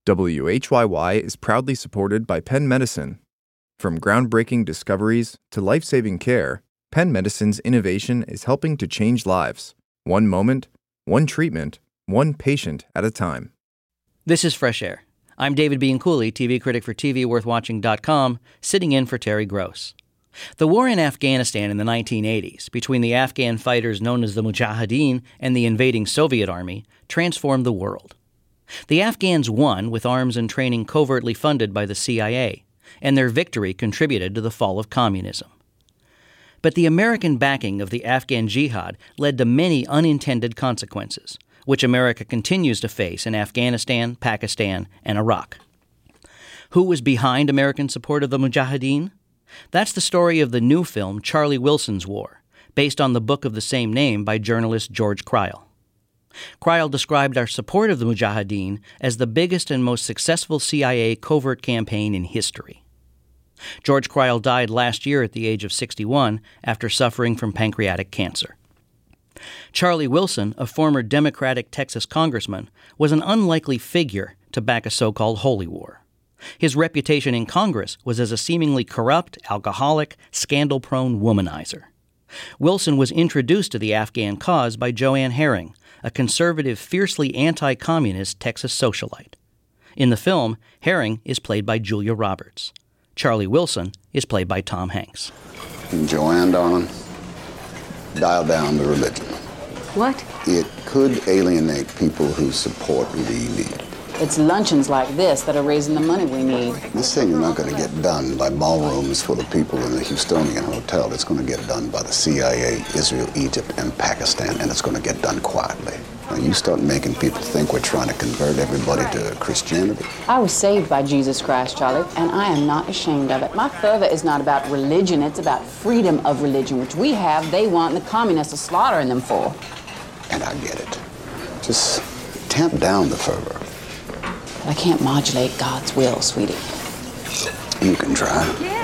WHYY is proudly supported by Penn Medicine. From groundbreaking discoveries to life-saving care, Penn Medicine's innovation is helping to change lives. One moment, one treatment, one patient at a time. This is Fresh Air. I'm David Bianculli, TV critic for TVWorthWatching.com, sitting in for Terry Gross. The war in Afghanistan in the 1980s between the Afghan fighters known as the Mujahideen and the invading Soviet army transformed the world. The Afghans won with arms and training covertly funded by the CIA, and their victory contributed to the fall of communism. But the American backing of the Afghan jihad led to many unintended consequences, which America continues to face in Afghanistan, Pakistan, and Iraq. Who was behind American support of the Mujahideen? That's the story of the new film Charlie Wilson's War, based on the book of the same name by journalist George Crile. Crile described our support of the Mujahideen as the biggest and most successful CIA covert campaign in history. George Crile died last year at the age of 61 after suffering from pancreatic cancer. Charlie Wilson, a former Democratic Texas congressman, was an unlikely figure to back a so-called holy war. His reputation in Congress was as a seemingly corrupt, alcoholic, scandal-prone womanizer. Wilson was introduced to the Afghan cause by Joanne Herring, a conservative, fiercely anti-communist Texas socialite. In the film, Herring is played by Julia Roberts. Charlie Wilson is played by Tom Hanks. Joanne, darling, dial down the religion. What? It could alienate people who support the elite. It's luncheons like this that are raising the money we need. This thing is not going to get done by ballrooms full of people in the Houstonian Hotel. It's going to get done by the CIA, Israel, Egypt, and Pakistan, and it's going to get done quietly. Now, you start making people think we're trying to convert everybody to Christianity. I was saved by Jesus Christ, Charlie, and I am not ashamed of it. My fervor is not about religion, it's about freedom of religion, which we have, they want, and the communists are slaughtering them for. And I get it. Just tamp down the fervor. But I can't modulate God's will, sweetie. You can try.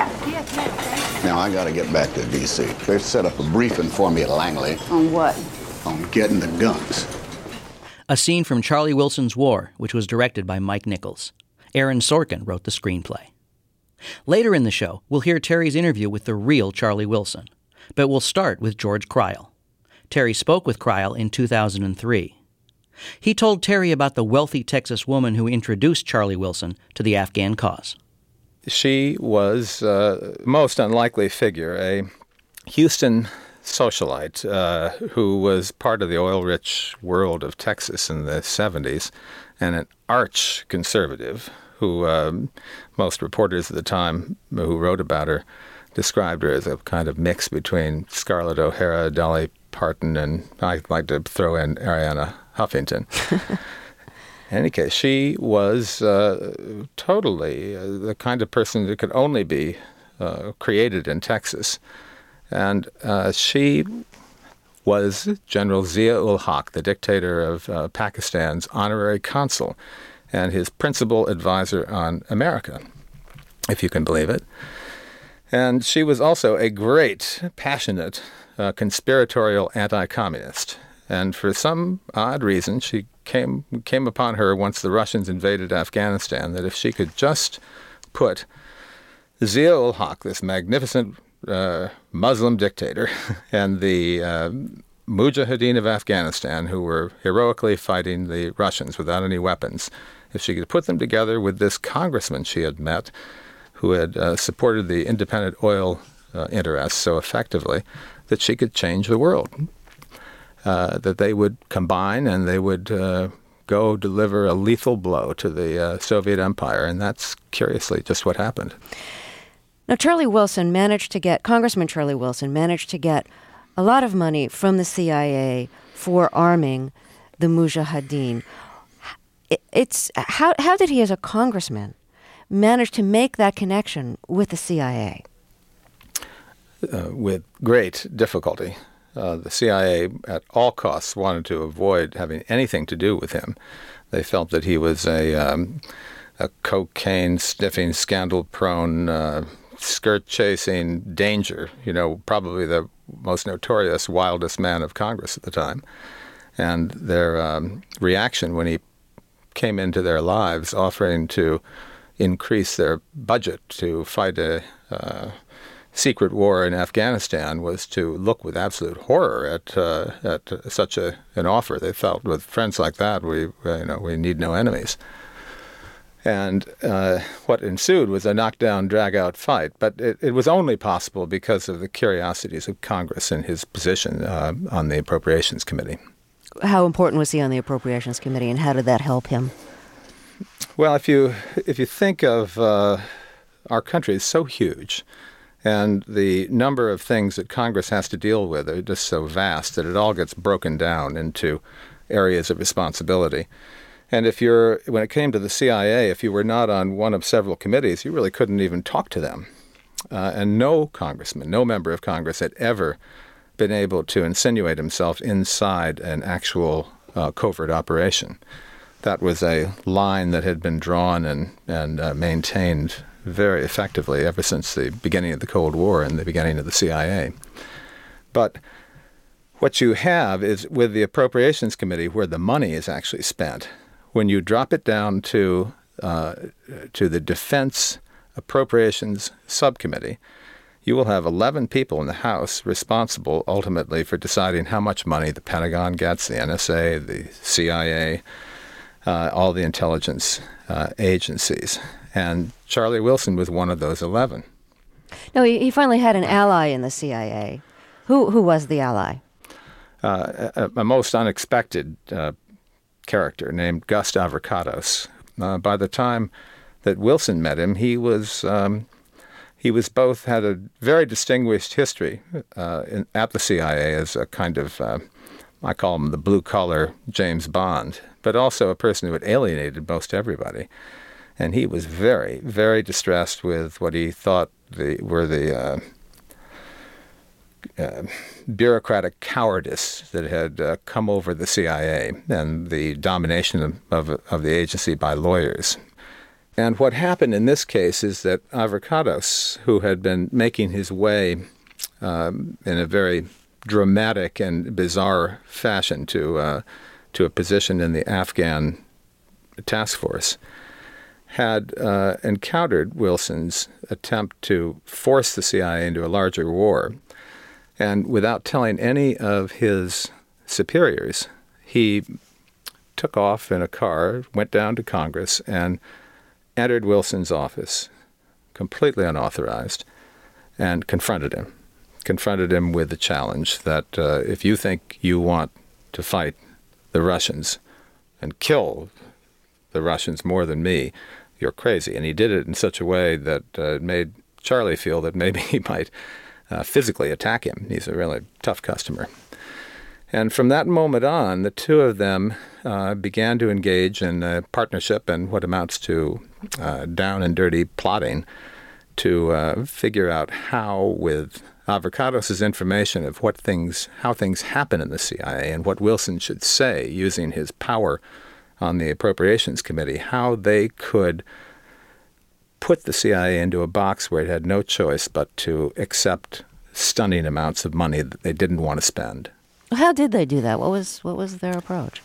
Yes. Now, I got to get back to D.C. They've set up a briefing for me at Langley. On what? On getting the guns. A scene from Charlie Wilson's War, which was directed by Mike Nichols. Aaron Sorkin wrote the screenplay. Later in the show, we'll hear Terry's interview with the real Charlie Wilson. But we'll start with George Crile. Terry spoke with Crile in 2003. He told Terry about the wealthy Texas woman who introduced Charlie Wilson to the Afghan cause. She was a most unlikely figure, a Houston socialite who was part of the oil-rich world of Texas in the 70s, and an arch conservative who most reporters at the time who wrote about her described her as a kind of mix between Scarlett O'Hara, Dolly Parton, and I'd like to throw in Ariana Huffington. In any case, she was totally the kind of person that could only be created in Texas. And she was General Zia-ul-Haq, the dictator of Pakistan's honorary consul and his principal advisor on America, if you can believe it. And she was also a great, passionate, conspiratorial anti-communist. And for some odd reason, she came upon her once the Russians invaded Afghanistan that if she could just put Zia-ul-Haq, this magnificent Muslim dictator, and the Mujahideen of Afghanistan, who were heroically fighting the Russians without any weapons, if she could put them together with this congressman she had met, who had supported the independent oil interests so effectively, that she could change the world. That they would combine and they would go deliver a lethal blow to the Soviet Empire. And that's curiously just what happened. Now, Congressman Charlie Wilson managed to get a lot of money from the CIA for arming the Mujahideen. How did he, as a congressman, manage to make that connection with the CIA? With great difficulty. The CIA, at all costs, wanted to avoid having anything to do with him. They felt that he was a cocaine-sniffing, scandal-prone, skirt-chasing danger, probably the most notorious, wildest man of Congress at the time. And their reaction when he came into their lives offering to increase their budget to fight a secret war in Afghanistan was to look with absolute horror at such an offer. They felt with friends like that, we need no enemies. And what ensued was a knockdown, drag-out fight. But it was only possible because of the curiosities of Congress and his position on the Appropriations Committee. How important was he on the Appropriations Committee, and how did that help him? Well, if you think of our country is so huge, and the number of things that Congress has to deal with are just so vast that it all gets broken down into areas of responsibility. And when it came to the CIA, if you were not on one of several committees, you really couldn't even talk to them. And no congressman, no member of Congress had ever been able to insinuate himself inside an actual covert operation. That was a line that had been drawn and maintained very effectively ever since the beginning of the Cold War and the beginning of the CIA. But what you have is with the Appropriations Committee, where the money is actually spent, when you drop it down to the Defense Appropriations Subcommittee, you will have 11 people in the House responsible ultimately for deciding how much money the Pentagon gets, the NSA, the CIA, all the intelligence agencies. And Charlie Wilson was one of those 11. No, he finally had an ally in the CIA. Who was the ally? A most unexpected character named Gus Stavrokatos. By the time that Wilson met him, he had a very distinguished history at the CIA as a kind of, I call him the blue-collar James Bond, but also a person who had alienated most everybody. And he was very, very distressed with what he thought were the bureaucratic cowardice that had come over the CIA and the domination of the agency by lawyers. And what happened in this case is that Stavrokatos, who had been making his way in a very dramatic and bizarre fashion to a position in the Afghan task force, had encountered Wilson's attempt to force the CIA into a larger war. And without telling any of his superiors, he took off in a car, went down to Congress, and entered Wilson's office, completely unauthorized, and confronted him with the challenge that if you think you want to fight the Russians and kill the Russians more than me, you're crazy. And he did it in such a way that made Charlie feel that maybe he might physically attack him. He's a really tough customer. And from that moment on, the two of them began to engage in a partnership and what amounts to down and dirty plotting to figure out how, with Stavrokatos' information of how things happen in the CIA and what Wilson should say using his power on the Appropriations Committee, how they could put the CIA into a box where it had no choice but to accept stunning amounts of money that they didn't want to spend. How did they do that? What was their approach?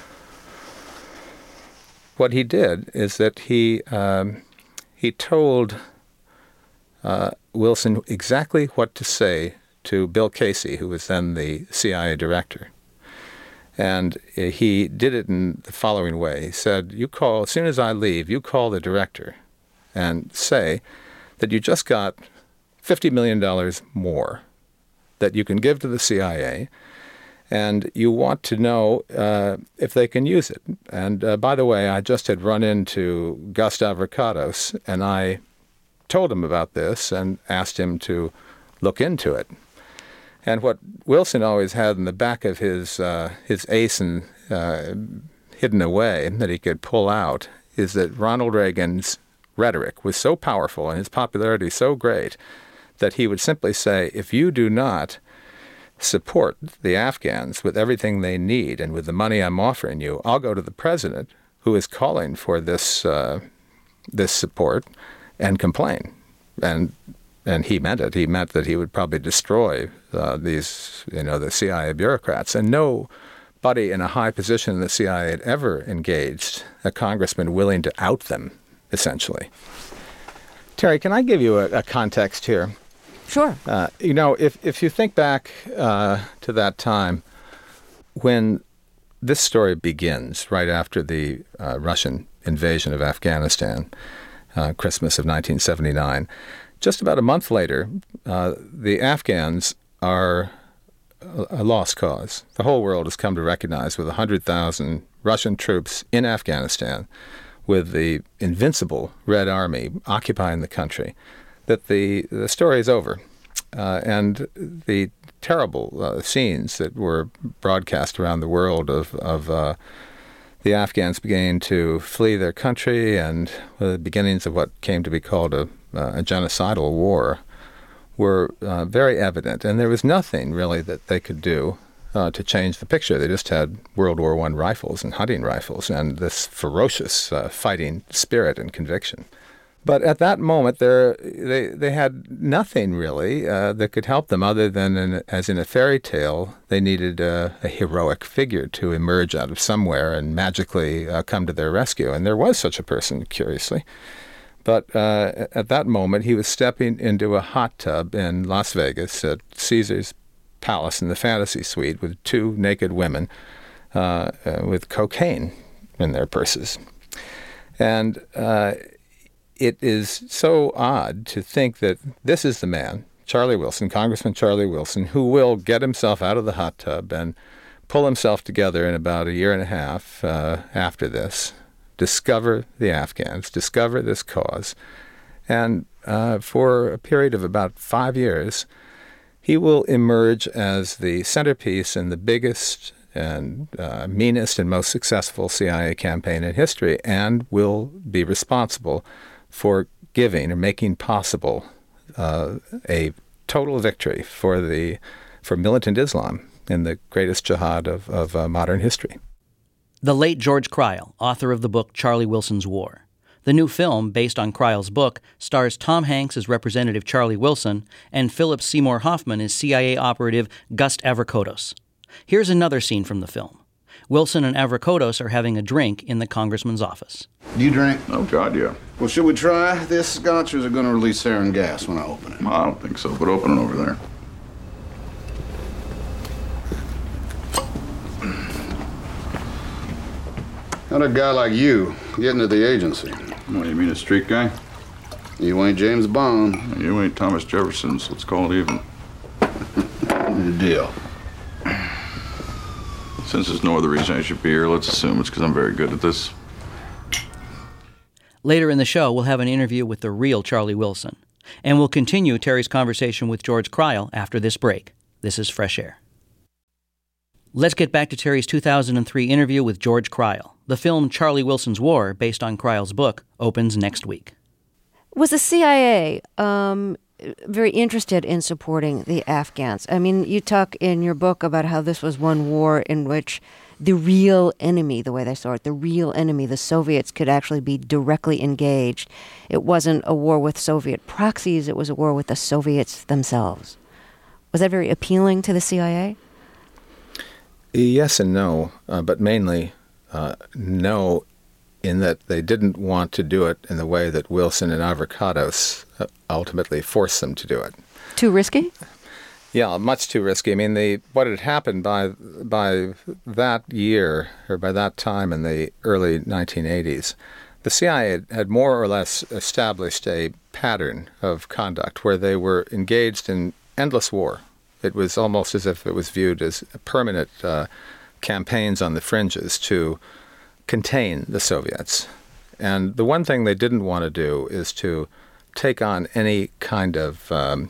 What he did is that he told Wilson exactly what to say to Bill Casey, who was then the CIA director. And he did it in the following way. He said, as soon as I leave, you call the director and say that you just got $50 million more that you can give to the CIA, and you want to know if they can use it. And by the way, I just had run into Gus Stavrokatos, and I told him about this and asked him to look into it. And what Wilson always had in the back of his ace and hidden away that he could pull out is that Ronald Reagan's rhetoric was so powerful and his popularity so great that he would simply say, if you do not support the Afghans with everything they need and with the money I'm offering you, I'll go to the president, who is calling for this support, and complain. And he meant it. He meant that he would probably destroy the CIA bureaucrats. And no nobody in a high position in the CIA had ever engaged a congressman willing to out them, essentially. Terry, can I give you a context here? Sure. If you think back to that time when this story begins, right after the Russian invasion of Afghanistan, Christmas of 1979, just about a month later, the Afghans are a lost cause. The whole world has come to recognize, with 100,000 Russian troops in Afghanistan, with the invincible Red Army occupying the country, that the story is over. And the terrible scenes that were broadcast around the world of the Afghans beginning to flee their country, and the beginnings of what came to be called a genocidal war were very evident. And there was nothing really that they could do to change the picture. They just had World War I rifles and hunting rifles and this ferocious fighting spirit and conviction. But at that moment, they had nothing really that could help them other than, as in a fairy tale, they needed a heroic figure to emerge out of somewhere and magically come to their rescue. And there was such a person, curiously. But at that moment, he was stepping into a hot tub in Las Vegas at Caesar's Palace in the Fantasy Suite with two naked women with cocaine in their purses. And it is so odd to think that this is the man, Charlie Wilson, Congressman Charlie Wilson, who will get himself out of the hot tub and pull himself together in about a year and a half after this, discover the Afghans, discover this cause, and for a period of about 5 years, he will emerge as the centerpiece in the biggest and meanest and most successful CIA campaign in history, and will be responsible for giving or making possible a total victory for militant Islam in the greatest jihad of modern history. The late George Cryle, author of the book Charlie Wilson's War. The new film, based on Cryle's book, stars Tom Hanks as Representative Charlie Wilson and Philip Seymour Hoffman as CIA operative Gust Avrakotos. Here's another scene from the film. Wilson and Avrakotos are having a drink in the congressman's office. Do you drink? Oh, God, yeah. Well, should we try this scotch, or is it going to release sarin gas when I open it? I don't think so, but open it over there. How'd a guy like you get into the agency? What, you mean a street guy? You ain't James Bond. You ain't Thomas Jefferson, so let's call it even. The deal. Since there's no other reason I should be here, let's assume it's because I'm very good at this. Later in the show, we'll have an interview with the real Charlie Wilson. And we'll continue Terry's conversation with George Cryle after this break. This is Fresh Air. Let's get back to Terry's 2003 interview with George Cryle. The film Charlie Wilson's War, based on Cryle's book, opens next week. Was the CIA very interested in supporting the Afghans? I mean, you talk in your book about how this was one war in which the real enemy, the way they saw it, the real enemy, the Soviets, could actually be directly engaged. It wasn't a war with Soviet proxies, it was a war with the Soviets themselves. Was that very appealing to the CIA? Yes and no, but mainly no, in that they didn't want to do it in the way that Wilson and Avrakotos ultimately forced them to do it. Too risky? Yeah, much too risky. I mean, what had happened by that year, or by that time in the early 1980s, the CIA had more or less established a pattern of conduct where they were engaged in endless war. It was almost as if it was viewed as permanent campaigns on the fringes to contain the Soviets. And the one thing they didn't want to do is to take on any kind of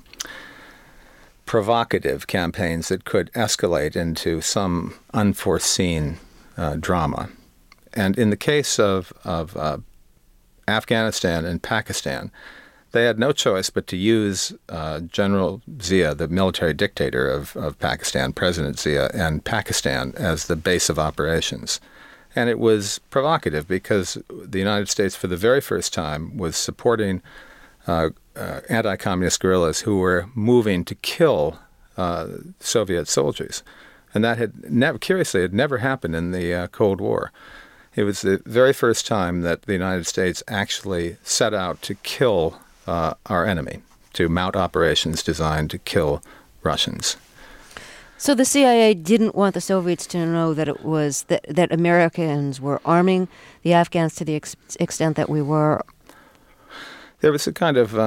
provocative campaigns that could escalate into some unforeseen drama. And in the case of Afghanistan and Pakistan, they had no choice but to use General Zia, the military dictator of Pakistan, President Zia, and Pakistan as the base of operations. And it was provocative because the United States, for the very first time, was supporting anti-communist guerrillas who were moving to kill Soviet soldiers. And that had never, curiously, had never happened in the Cold War. It was the very first time that the United States actually set out to kill our enemy, to mount operations designed to kill Russians. So the CIA didn't want the Soviets to know that it was that Americans were arming the Afghans to the extent that we were. There was a kind of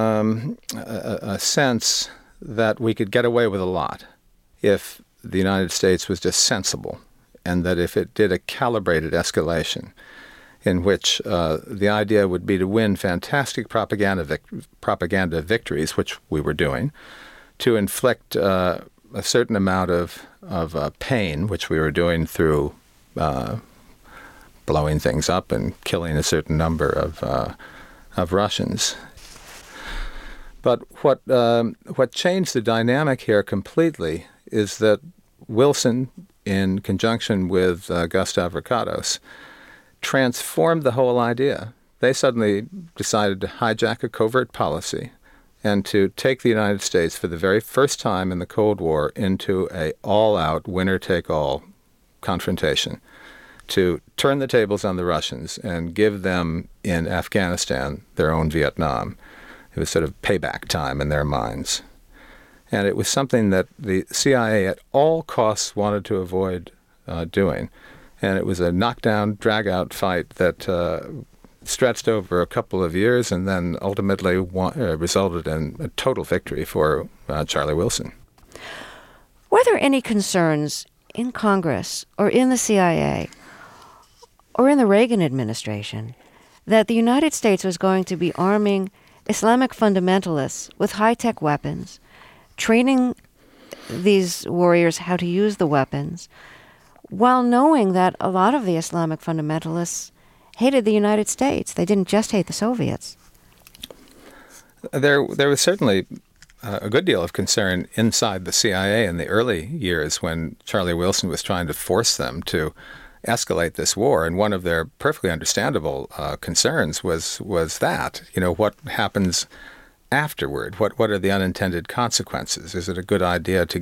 a sense that we could get away with a lot if the United States was just sensible, and that if it did a calibrated escalation in which the idea would be to win fantastic propaganda victories, which we were doing, to inflict a certain amount of pain, which we were doing through blowing things up and killing a certain number of Russians. But what changed the dynamic here completely is that Wilson, in conjunction with Gustav Rickados, transformed the whole idea. They suddenly decided to hijack a covert policy and to take the United States for the very first time in the Cold War into a all-out winner-take-all confrontation, to turn the tables on the Russians and give them in Afghanistan their own Vietnam. It was sort of payback time in their minds. And it was something that the CIA at all costs wanted to avoid doing. And it was a knockdown, drag-out fight that stretched over a couple of years and then ultimately resulted in a total victory for Charlie Wilson. Were there any concerns in Congress or in the CIA or in the Reagan administration that the United States was going to be arming Islamic fundamentalists with high-tech weapons, training these warriors how to use the weapons, while knowing that a lot of the Islamic fundamentalists hated the United States? They didn't just hate the Soviets. There was certainly a good deal of concern inside the CIA in the early years when Charlie Wilson was trying to force them to escalate this war, and one of their perfectly understandable concerns was that, what happens afterward? What are the unintended consequences? Is it a good idea to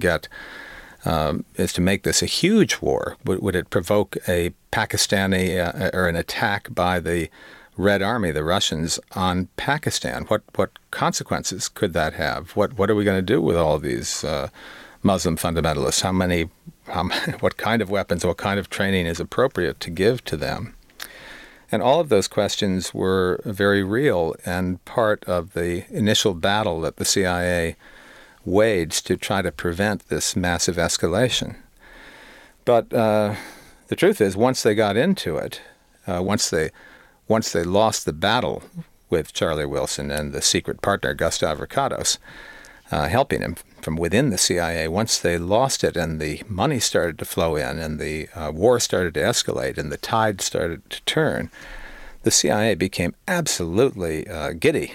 to make this a huge war? Would it provoke a Pakistani or an attack by the Red Army, the Russians, on Pakistan? What consequences could that have? What are we going to do with all these Muslim fundamentalists? What kind of weapons, what kind of training is appropriate to give to them? And all of those questions were very real and part of the initial battle that the CIA waged to try to prevent this massive escalation. But the truth is, once they got into it, once they lost the battle with Charlie Wilson and the secret partner Gustav Rickados, helping him from within the CIA, once they lost it and the money started to flow in and the war started to escalate and the tide started to turn, the CIA became absolutely giddy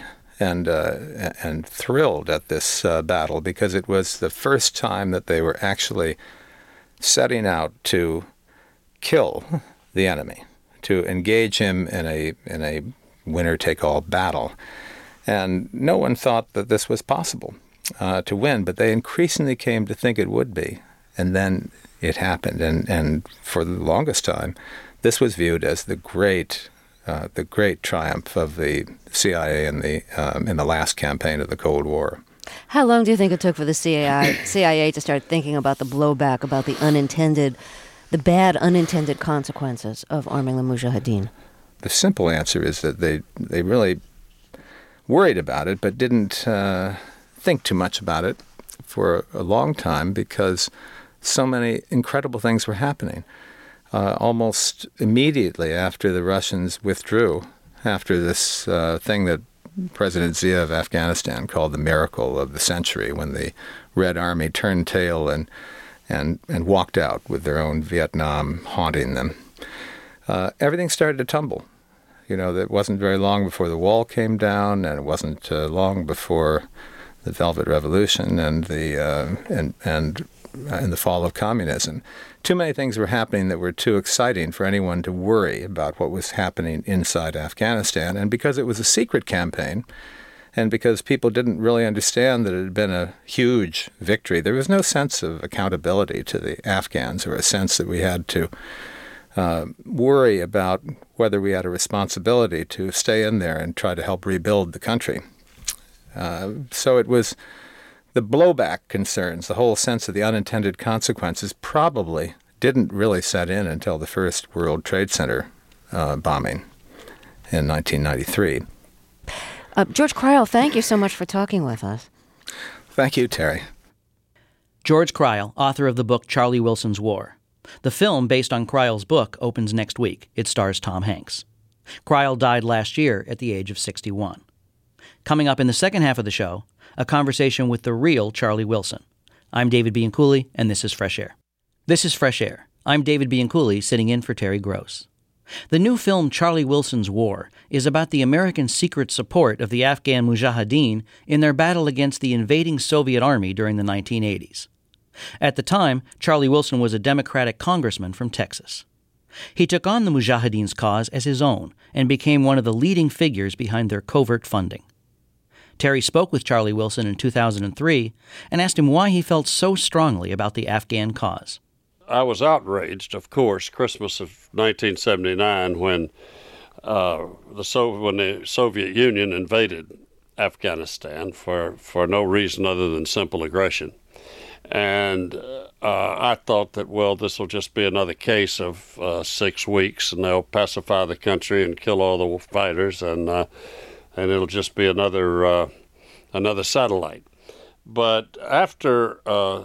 and thrilled at this battle, because it was the first time that they were actually setting out to kill the enemy, to engage him in a winner-take-all battle. And no one thought that this was possible to win, but they increasingly came to think it would be. And then it happened. And for the longest time, this was viewed as the great triumph of the CIA in the last campaign of the Cold War. How long do you think it took for the CIA to start thinking about the blowback, about the bad unintended consequences of arming the Mujahideen? The simple answer is that they really worried about it, but didn't think too much about it for a long time, because so many incredible things were happening. Almost immediately after the Russians withdrew, after this thing that President Zia of Afghanistan called the miracle of the century, when the Red Army turned tail and walked out with their own Vietnam haunting them, everything started to tumble. It wasn't very long before the wall came down, and it wasn't long before the Velvet Revolution and the fall of communism. Too many things were happening that were too exciting for anyone to worry about what was happening inside Afghanistan. And because it was a secret campaign, And because people didn't really understand that it had been a huge victory, there was no sense of accountability to the Afghans, or a sense that we had to worry about whether we had a responsibility to stay in there and try to help rebuild the country. So it was the blowback concerns, the whole sense of the unintended consequences probably didn't really set in until the first World Trade Center bombing in 1993. George Crile, thank you so much for talking with us. Thank you, Terry. George Crile, author of the book Charlie Wilson's War. The film, based on Crile's book, opens next week. It stars Tom Hanks. Crile died last year at the age of 61. Coming up in the second half of the show, a conversation with the real Charlie Wilson. I'm David Bianculli, and this is Fresh Air. This is Fresh Air. I'm David Bianculli, sitting in for Terry Gross. The new film Charlie Wilson's War is about the American secret support of the Afghan Mujahideen in their battle against the invading Soviet army during the 1980s. At the time, Charlie Wilson was a Democratic congressman from Texas. He took on the Mujahideen's cause as his own and became one of the leading figures behind their covert funding. Terry spoke with Charlie Wilson in 2003 and asked him why he felt so strongly about the Afghan cause. I was outraged, of course, Christmas of 1979 when the Soviet Union invaded Afghanistan for no reason other than simple aggression. And I thought that, well, this will just be another case of 6 weeks, and they'll pacify the country and kill all the fighters, and it'll just be another satellite. But after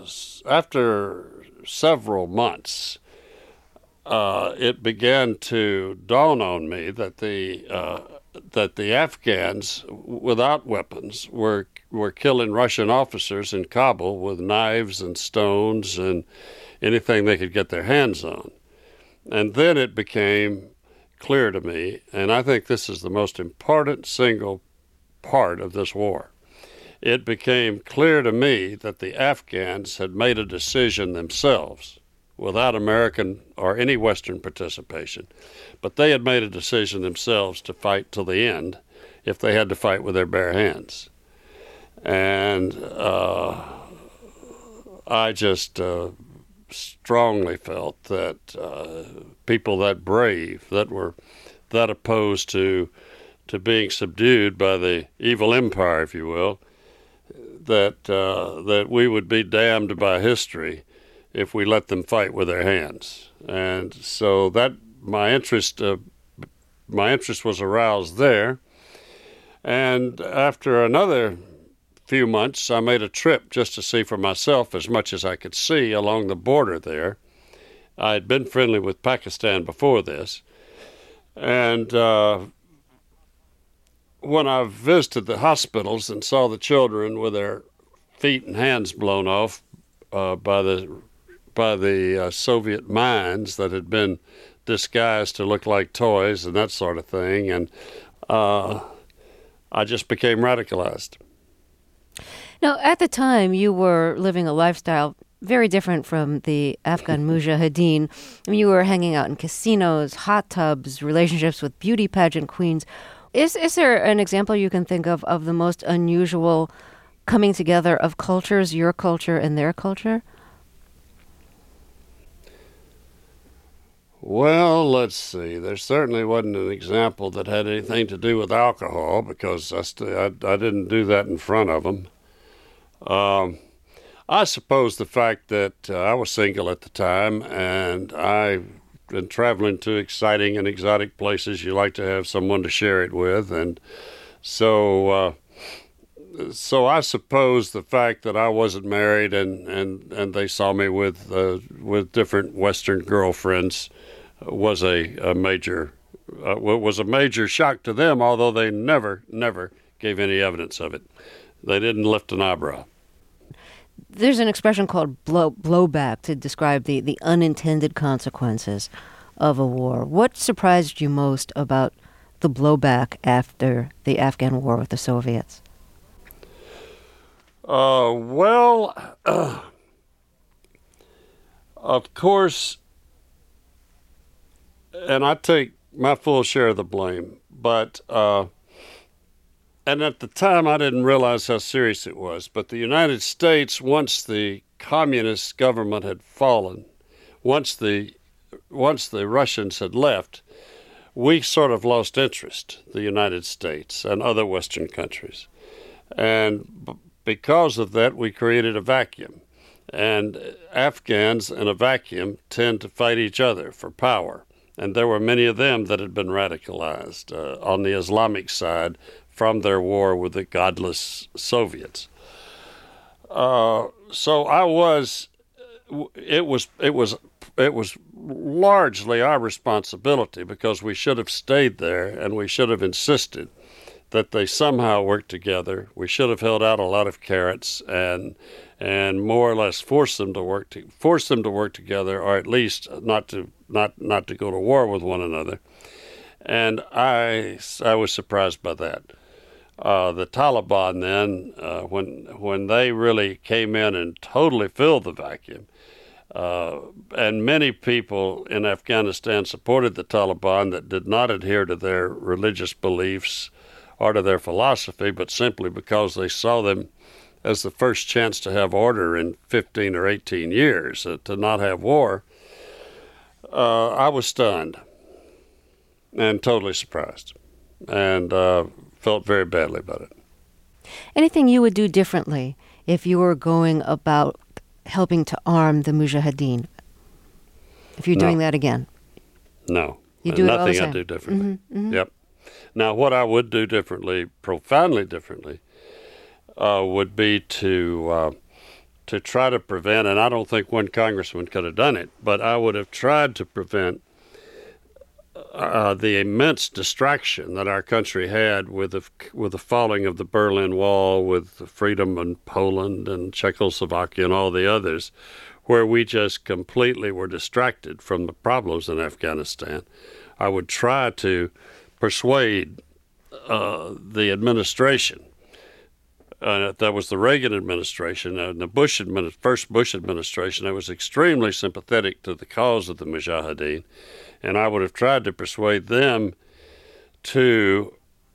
several months, it began to dawn on me that the Afghans, without weapons, were killing Russian officers in Kabul with knives and stones and anything they could get their hands on. And then it became clear to me, and I think this is the most important single part of this war. It became clear to me that the Afghans had made a decision themselves, without American or any Western participation, but they had made a decision themselves to fight till the end if they had to fight with their bare hands. And I just strongly felt that people that brave, that were that opposed to being subdued by the evil empire, if you will, that we would be damned by history if we let them fight with their hands. And so that my interest was aroused there. And after another few months, I made a trip just to see for myself as much as I could see along the border there. I had been friendly with Pakistan before this. And when I visited the hospitals and saw the children with their feet and hands blown off by the Soviet mines that had been disguised to look like toys and that sort of thing, and I just became radicalized. Now, at the time, you were living a lifestyle very different from the Afghan Mujahideen. I mean, you were hanging out in casinos, hot tubs, relationships with beauty pageant queens. Is there an example you can think of the most unusual coming together of cultures, your culture and their culture? Well, let's see. There certainly wasn't an example that had anything to do with alcohol, because I didn't do that in front of them. I suppose the fact that I was single at the time and I've been traveling to exciting and exotic places, you like to have someone to share it with. And so I suppose the fact that I wasn't married and they saw me with different Western girlfriends was a major shock to them, although they never gave any evidence of it. They didn't lift an eyebrow. There's an expression called blowback to describe the unintended consequences of a war. What surprised you most about the blowback after the Afghan war with the Soviets? Of course, and I take my full share of the blame, but And at the time, I didn't realize how serious it was. But the United States, once the communist government had fallen, once the Russians had left, we sort of lost interest, the United States and other Western countries. And because of that, we created a vacuum. And Afghans in a vacuum tend to fight each other for power. And there were many of them that had been radicalized on the Islamic side from their war with the godless Soviets. So it was largely our responsibility, because we should have stayed there and we should have insisted that they somehow work together. We should have held out a lot of carrots and more or less force them to work together, or at least not to go to war with one another. And I was surprised by that. The Taliban then, when they really came in and totally filled the vacuum, and many people in Afghanistan supported the Taliban that did not adhere to their religious beliefs or to their philosophy, but simply because they saw them as the first chance to have order in 15 or 18 years, to not have war. I was stunned and totally surprised, and felt very badly about it. Anything you would do differently if you were going about helping to arm the Mujahideen? If you're doing that again? No. You do it all the Nothing same? I'd do differently. Mm-hmm, mm-hmm. Yep. Now, what I would do differently, profoundly differently, would be to try to prevent, and I don't think one congressman could have done it, but I would have tried to prevent the immense distraction that our country had with the falling of the Berlin Wall, with the freedom in Poland and Czechoslovakia and all the others, where we just completely were distracted from the problems in Afghanistan. I would try to persuade the administration. That was the Reagan administration and the first Bush administration. I was extremely sympathetic to the cause of the Mujahideen, and I would have tried to persuade them to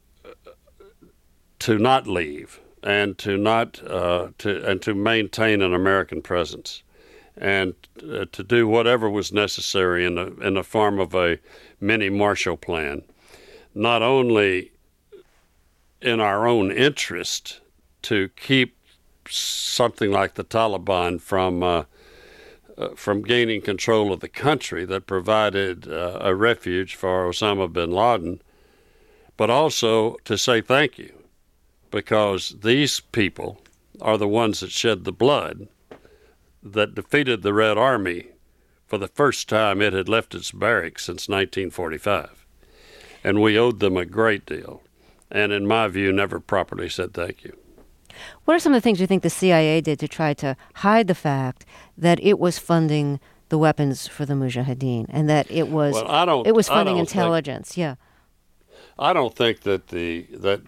not leave and to maintain an American presence, and to do whatever was necessary in the form of a mini Marshall Plan, not only in our own interest to keep something like the Taliban from gaining control of the country that provided a refuge for Osama bin Laden, but also to say thank you, because these people are the ones that shed the blood that defeated the Red Army for the first time it had left its barracks since 1945. And we owed them a great deal, and in my view, never properly said thank you. What are some of the things you think the CIA did to try to hide the fact that it was funding the weapons for the Mujahideen, and that it was funding intelligence? I don't think that the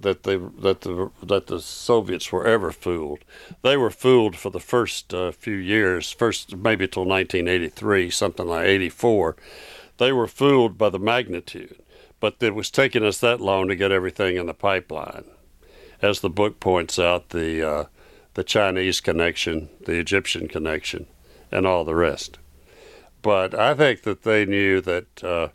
Soviets were ever fooled. They were fooled for the first few years, maybe till 1983, something like 84. They were fooled by the magnitude, but it was taking us that long to get everything in the pipeline. As the book points out, the Chinese connection, the Egyptian connection, and all the rest. But I think that they knew that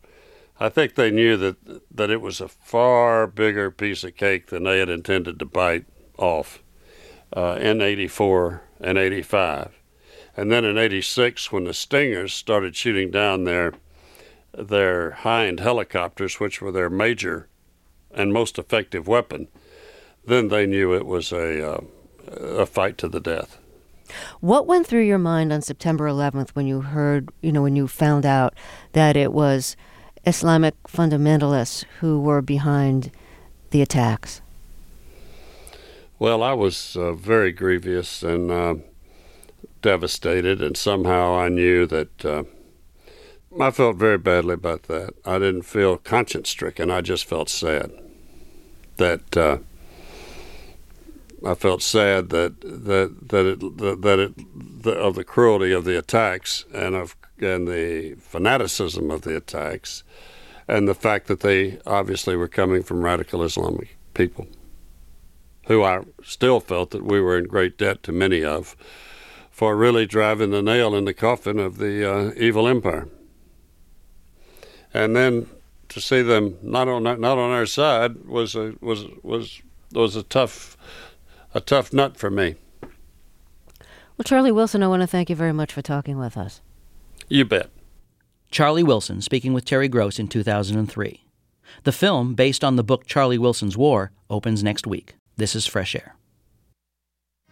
it was a far bigger piece of cake than they had intended to bite off in 84 and 85. And then in 86, when the Stingers started shooting down their Hind helicopters, which were their major and most effective weapon, then they knew it was a fight to the death. What went through your mind on September 11th when you heard, when you found out that it was Islamic fundamentalists who were behind the attacks? Well, I was very grievous and devastated, and somehow I knew that I felt very badly about that. I didn't feel conscience-stricken. I just felt sad. I felt sad of the cruelty of the attacks and the fanaticism of the attacks, and the fact that they obviously were coming from radical Islamic people. who I still felt that we were in great debt to many of, for really driving the nail in the coffin of the evil empire. And then to see them not on our side was a tough nut for me. Well, Charlie Wilson, I want to thank you very much for talking with us. You bet. Charlie Wilson speaking with Terry Gross in 2003. The film, based on the book Charlie Wilson's War, opens next week. This is Fresh Air.